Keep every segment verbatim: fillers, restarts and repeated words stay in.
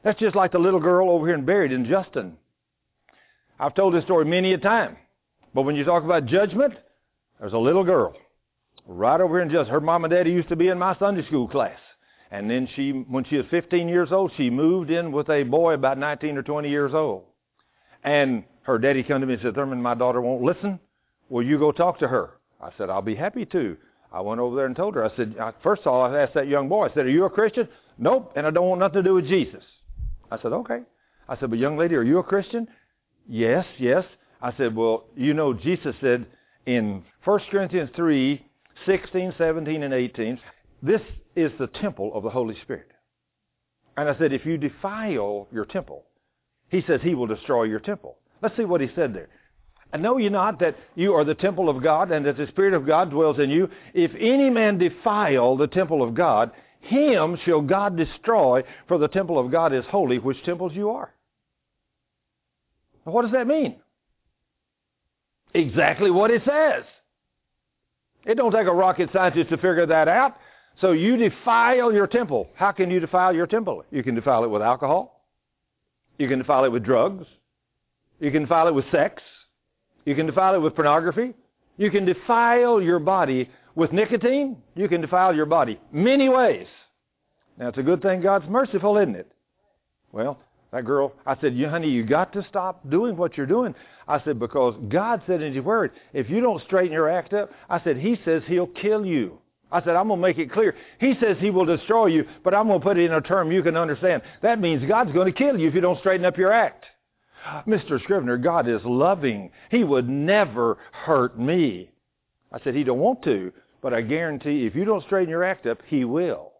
That's just like the little girl over here in buried in Justin. I've told this story many a time. But when you talk about judgment, there's a little girl right over here in Justin. Her mom and daddy used to be in my Sunday school class. And then she, when she was fifteen years old, she moved in with a boy about nineteen or twenty years old. And her daddy came to me and said, Thurman, my daughter won't listen. Will you go talk to her? I said, I'll be happy to. I went over there and told her. I said, first of all, I asked that young boy, I said, are you a Christian? Nope, and I don't want nothing to do with Jesus. I said, okay. I said, but young lady, are you a Christian? Yes, yes. I said, well, you know, Jesus said in First Corinthians three, sixteen, seventeen, and eighteen, this is the temple of the Holy Spirit. And I said, if you defile your temple, he says he will destroy your temple. Let's see what he said there. And know ye not that you are the temple of God, and that the Spirit of God dwells in you? If any man defile the temple of God, him shall God destroy, for the temple of God is holy, which temples you are. Now, what does that mean? Exactly what it says. It don't take a rocket scientist to figure that out. So you defile your temple. How can you defile your temple? You can defile it with alcohol. You can defile it with drugs. You can defile it with sex. You can defile it with pornography. You can defile your body with nicotine. You can defile your body many ways. Now, it's a good thing God's merciful, isn't it? Well, that girl, I said, you, honey, you got to stop doing what you're doing. I said, because God said in His Word, if you don't straighten your act up, I said, He says He'll kill you. I said, I'm going to make it clear. He says He will destroy you, but I'm going to put it in a term you can understand. That means God's going to kill you if you don't straighten up your act. Mister Scrivener, God is loving. He would never hurt me. I said, He don't want to, but I guarantee if you don't straighten your act up, He will.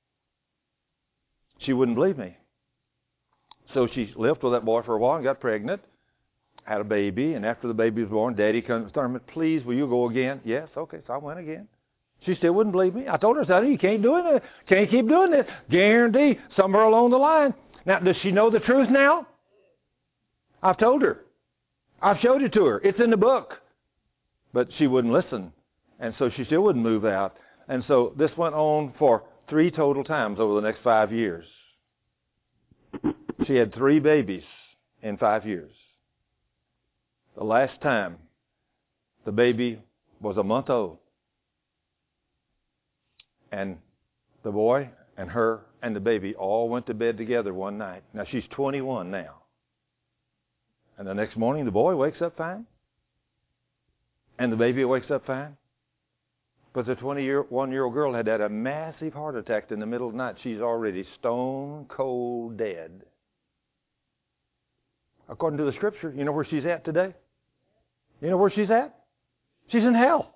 She wouldn't believe me. So she lived with that boy for a while and got pregnant, had a baby, and after the baby was born, Daddy comes to her, please, will you go again? Yes, okay, so I went again. She still wouldn't believe me. I told her, son, you can't do it. Can't keep doing this. Guarantee somewhere along the line. Now, does she know the truth now? I've told her. I've showed it to her. It's in the book. But she wouldn't listen. And so she still wouldn't move out. And so this went on for three total times over the next five years. She had three babies in five years. The last time, the baby was a month old. And the boy and her and the baby all went to bed together one night. Now, she's twenty-one now. And the next morning, the boy wakes up fine. And the baby wakes up fine. But the twenty-one-year-old girl had had a massive heart attack in the middle of the night. She's already stone cold dead. According to the Scripture, you know where she's at today? You know where she's at? She's in hell.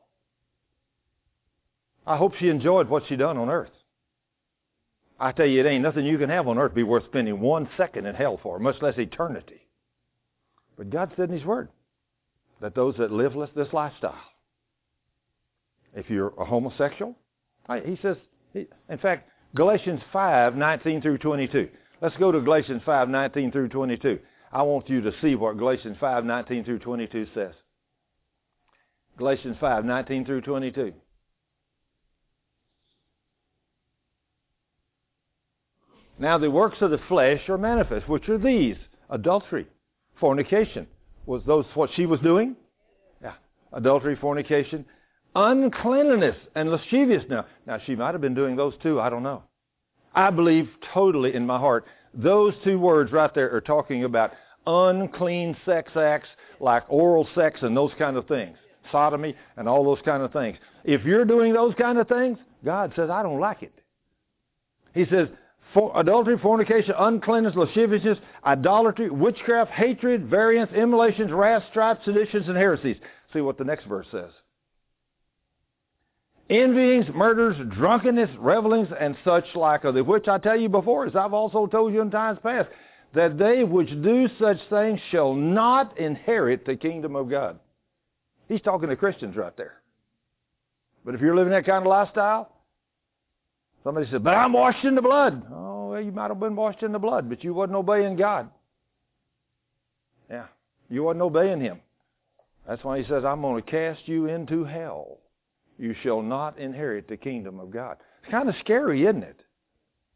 I hope she enjoyed what she done on earth. I tell you, it ain't nothing you can have on earth be worth spending one second in hell for, much less eternity. But God said in His Word that those that live this lifestyle, if you're a homosexual, He says, in fact, Galatians five, nineteen through twenty-two. Let's go to Galatians five, nineteen through twenty-two. I want you to see what Galatians five, nineteen through twenty-two says. Galatians five, nineteen through twenty-two. Now the works of the flesh are manifest, which are these: adultery, fornication. Was those what she was doing? Yeah. Adultery, fornication, uncleanness, and lasciviousness. Now, now she might have been doing those too. I don't know. I believe totally in my heart those two words right there are talking about unclean sex acts like oral sex and those kind of things. Sodomy and all those kind of things. If you're doing those kind of things, God says, I don't like it. He says, For adultery, fornication, uncleanness, lasciviousness, idolatry, witchcraft, hatred, variance, immolations, wrath, strife, seditions, and heresies. See what the next verse says. Envyings, murders, drunkenness, revelings, and such like, of the which I tell you before, as I've also told you in times past, that they which do such things shall not inherit the kingdom of God. He's talking to Christians right there. But if you're living that kind of lifestyle, somebody says, but I'm washed in the blood. Oh, well, you might have been washed in the blood, but you wasn't obeying God. Yeah, you wasn't obeying Him. That's why He says, I'm going to cast you into hell. You shall not inherit the kingdom of God. It's kind of scary, isn't it?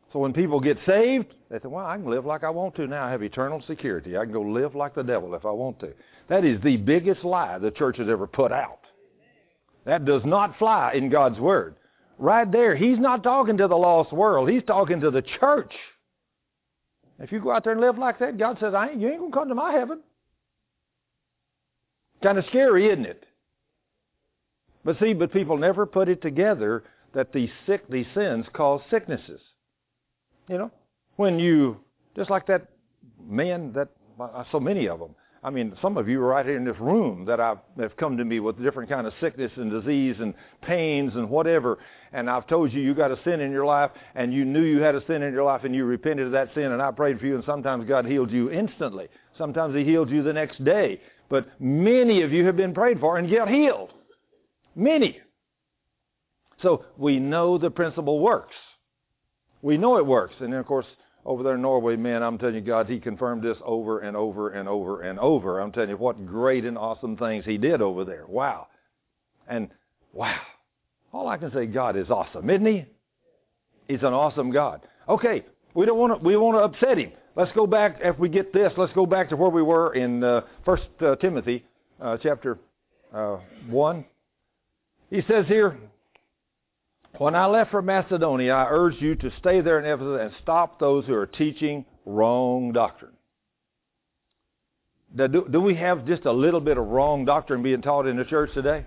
So when people get saved, they say, well, I can live like I want to now. I have eternal security. I can go live like the devil if I want to. That is the biggest lie the church has ever put out. That does not fly in God's Word. Right there, He's not talking to the lost world. He's talking to the church. If you go out there and live like that, God says, I ain't, you ain't going to come to my heaven. Kind of scary, isn't it? But see, but people never put it together that these sick, these sins cause sicknesses. You know, when you, just like that man, that so many of them. I mean, some of you are right here in this room that I've, have come to me with different kind of sickness and disease and pains and whatever. And I've told you, you got a sin in your life, and you knew you had a sin in your life, and you repented of that sin, and I prayed for you, and sometimes God healed you instantly. Sometimes He healed you the next day. But many of you have been prayed for and get healed. Many. So we know the principle works. We know it works. And then, of course, over there in Norway, man, I'm telling you, God, He confirmed this over and over and over and over. I'm telling you what great and awesome things He did over there. Wow. And, wow. All I can say, God is awesome, isn't He? He's an awesome God. Okay, we don't want to, we want to upset Him. Let's go back, if we get this, let's go back to where we were in uh, First uh, Timothy uh, chapter uh, one. He says here, when I left for Macedonia, I urged you to stay there in Ephesus and stop those who are teaching wrong doctrine. Do, do we have just a little bit of wrong doctrine being taught in the church today?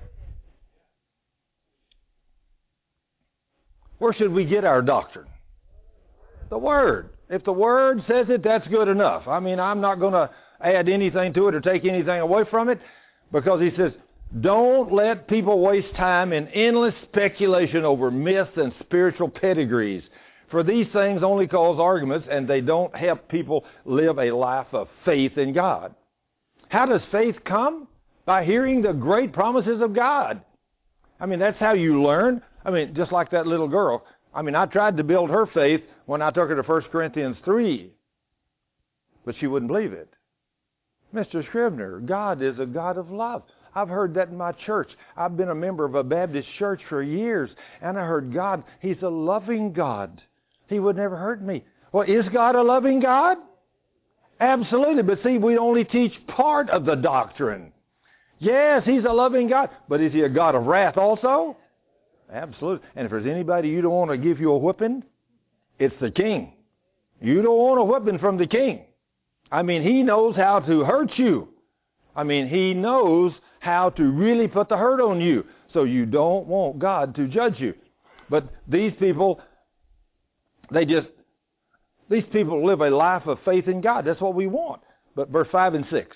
Where should we get our doctrine? The Word. If the Word says it, that's good enough. I mean, I'm not going to add anything to it or take anything away from it, because He says, don't let people waste time in endless speculation over myths and spiritual pedigrees. For these things only cause arguments, and they don't help people live a life of faith in God. How does faith come? By hearing the great promises of God. I mean, that's how you learn. I mean, just like that little girl. I mean, I tried to build her faith when I took her to First Corinthians three. But she wouldn't believe it. Mister Scribner, God is a God of love. I've heard that in my church. I've been a member of a Baptist church for years, and I heard God, He's a loving God. He would never hurt me. Well, is God a loving God? Absolutely. But see, we only teach part of the doctrine. Yes, He's a loving God. But is He a God of wrath also? Absolutely. And if there's anybody you don't want to give you a whipping, it's the king. You don't want a whipping from the king. I mean, He knows how to hurt you. I mean, He knows how to really put the hurt on you. So you don't want God to judge you. But these people, they just, these people live a life of faith in God. That's what we want. But verse five and six.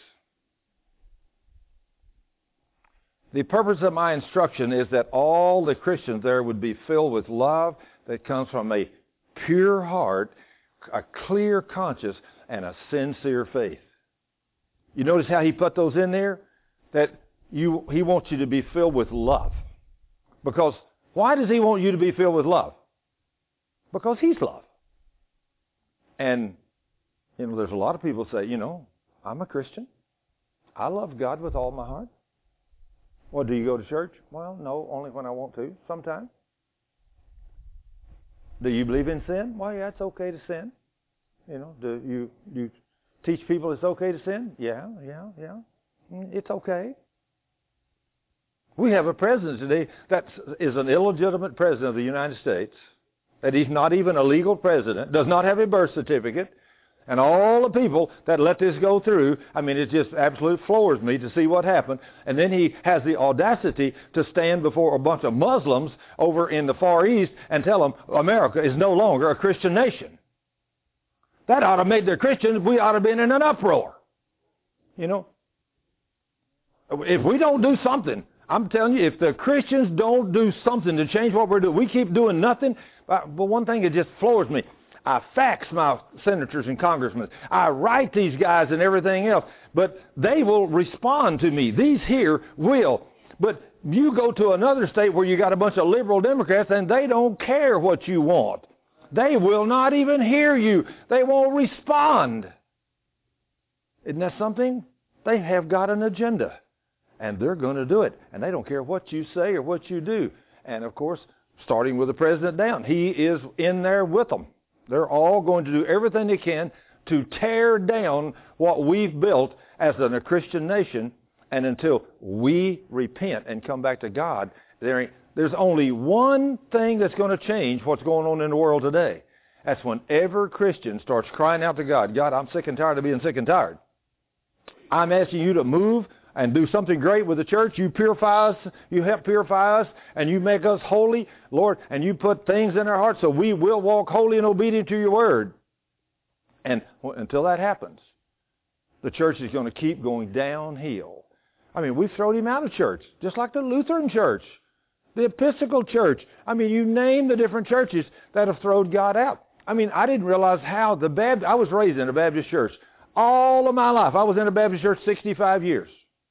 The purpose of my instruction is that all the Christians there would be filled with love that comes from a pure heart, a clear conscience, and a sincere faith. You notice how he put those in there? That you, he wants you to be filled with love. Because why does he want you to be filled with love? Because he's love. And, you know, there's a lot of people say, you know, I'm a Christian. I love God with all my heart. Well, do you go to church? Well, no, only when I want to, sometimes. Do you believe in sin? Well, yeah, it's okay to sin. You know, do you, you teach people it's okay to sin? Yeah, yeah, yeah. It's okay. We have a president today that is an illegitimate president of the United States, that he's not even a legal president, does not have a birth certificate, and all the people that let this go through, I mean, it just absolutely floors me to see what happened. And then he has the audacity to stand before a bunch of Muslims over in the Far East and tell them America is no longer a Christian nation. That ought to make the Christians, we ought to have been in an uproar. You know, if we don't do something, I'm telling you, if the Christians don't do something to change what we're doing, we keep doing nothing. But one thing, it just floors me. I fax my senators and congressmen. I write these guys and everything else. But they will respond to me. These here will. But you go to another state where you got a bunch of liberal Democrats and they don't care what you want. They will not even hear you. They won't respond. Isn't that something? They have got an agenda. And they're going to do it. And they don't care what you say or what you do. And of course, starting with the president down, he is in there with them. They're all going to do everything they can to tear down what we've built as a Christian nation. And until we repent and come back to God, there ain't, there's only one thing that's going to change what's going on in the world today. That's whenever Christian starts crying out to God, God, I'm sick and tired of being sick and tired. I'm asking you to move and do something great with the church. You purify us, you help purify us, and you make us holy, Lord, and you put things in our hearts so we will walk holy and obedient to your word. And until that happens, the church is going to keep going downhill. I mean, we've thrown him out of church, just like the Lutheran church, the Episcopal church. I mean, you name the different churches that have thrown God out. I mean, I didn't realize how the Baptist, I was raised in a Baptist church. All of my life, I was in a Baptist church sixty-five years.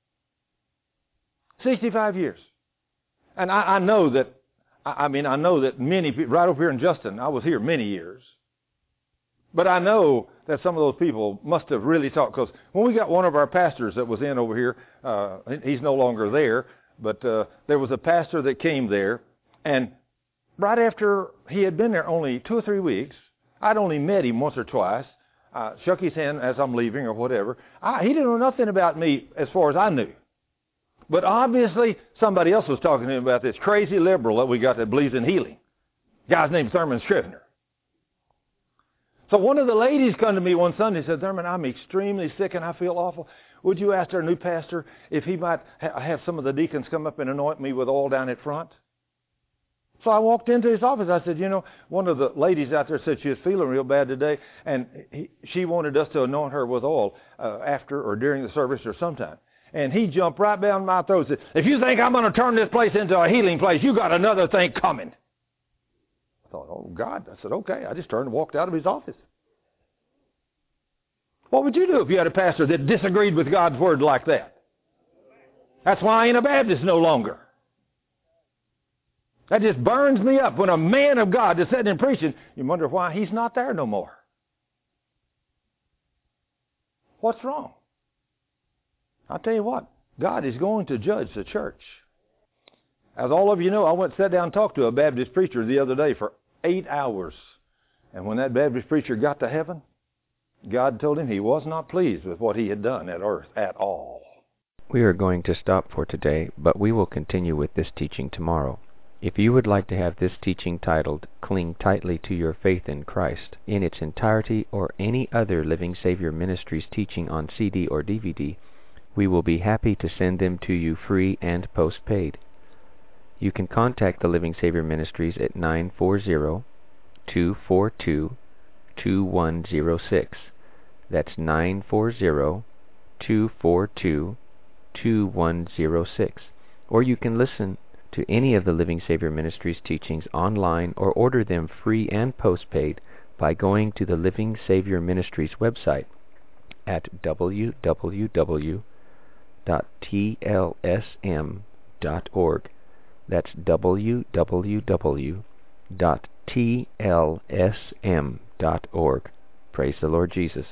sixty-five years. And I, I know that, I, I mean, I know that many people, right over here in Justin, I was here many years. But I know that some of those people must have really taught, because when we got one of our pastors that was in over here, uh, he's no longer there, but uh, there was a pastor that came there, and right after he had been there only two or three weeks, I'd only met him once or twice, uh, shook his hand as I'm leaving or whatever. I, he didn't know nothing about me as far as I knew. But obviously somebody else was talking to him about this crazy liberal that we got that believes in healing. Guy's named Thurman Scrivener. So one of the ladies come to me one Sunday and said, Thurman, I'm extremely sick and I feel awful. Would you ask our new pastor if he might ha- have some of the deacons come up and anoint me with oil down at front? So I walked into his office. I said, you know, one of the ladies out there said she was feeling real bad today, and he, she wanted us to anoint her with oil uh, after or during the service or sometime. And he jumped right down my throat and said, if you think I'm going to turn this place into a healing place, you got another thing coming. I thought, oh, God. I said, okay. I just turned and walked out of his office. What would you do if you had a pastor that disagreed with God's word like that? That's why I ain't a Baptist no longer. That just burns me up. When a man of God is sitting and preaching, you wonder why he's not there no more. What's wrong? I'll tell you what, God is going to judge the church. As all of you know, I went and sat down and talked to a Baptist preacher the other day for eight hours. And when that Baptist preacher got to heaven, God told him he was not pleased with what he had done at earth at all. We are going to stop for today, but we will continue with this teaching tomorrow. If you would like to have this teaching titled, Cling Tightly to Your Faith in Christ, in its entirety, or any other Living Savior Ministries teaching on C D or D V D, we will be happy to send them to you free and postpaid. You can contact the Living Savior Ministries at nine four zero, two four two, two one zero six. That's nine four zero, two four two, two one zero six. Or you can listen to any of the Living Savior Ministries teachings online or order them free and postpaid by going to the Living Savior Ministries website at w w w dot t l s m dot org. That's w w w dot t l s m dot org. Praise the Lord Jesus.